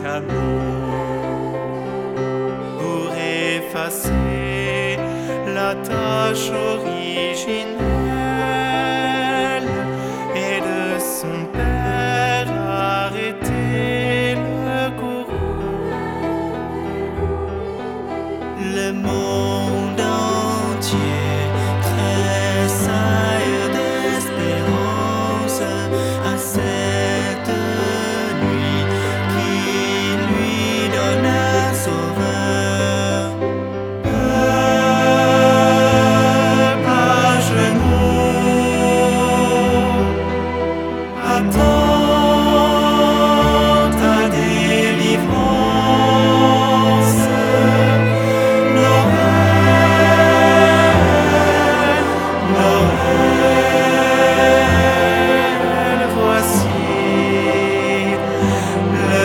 amour pour effacer la tâche originelle et de son père arrêter le courroux. Le monde entier tressaille d'espérance à cette nuit qui lui donne un sauveur. Peuple à genoux, attends ta délivrance. Noël, Noël, voici le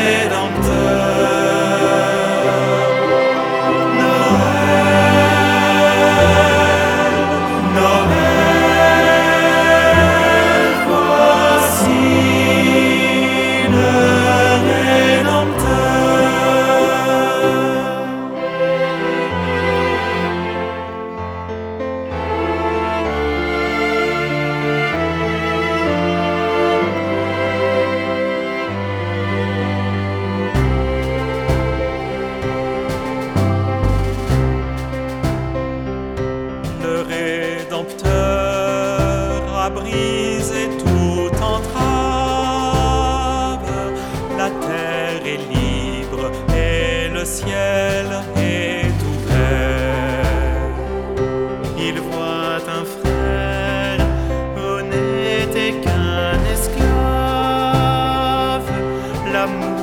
Rédempteur. Noël, Noël, voici le Rédempteur. Le Rédempteur a brisé toute entrave. La terre est libre et le ciel est ouvert. Il voit un frère honnête et qu'un esclave. L'amour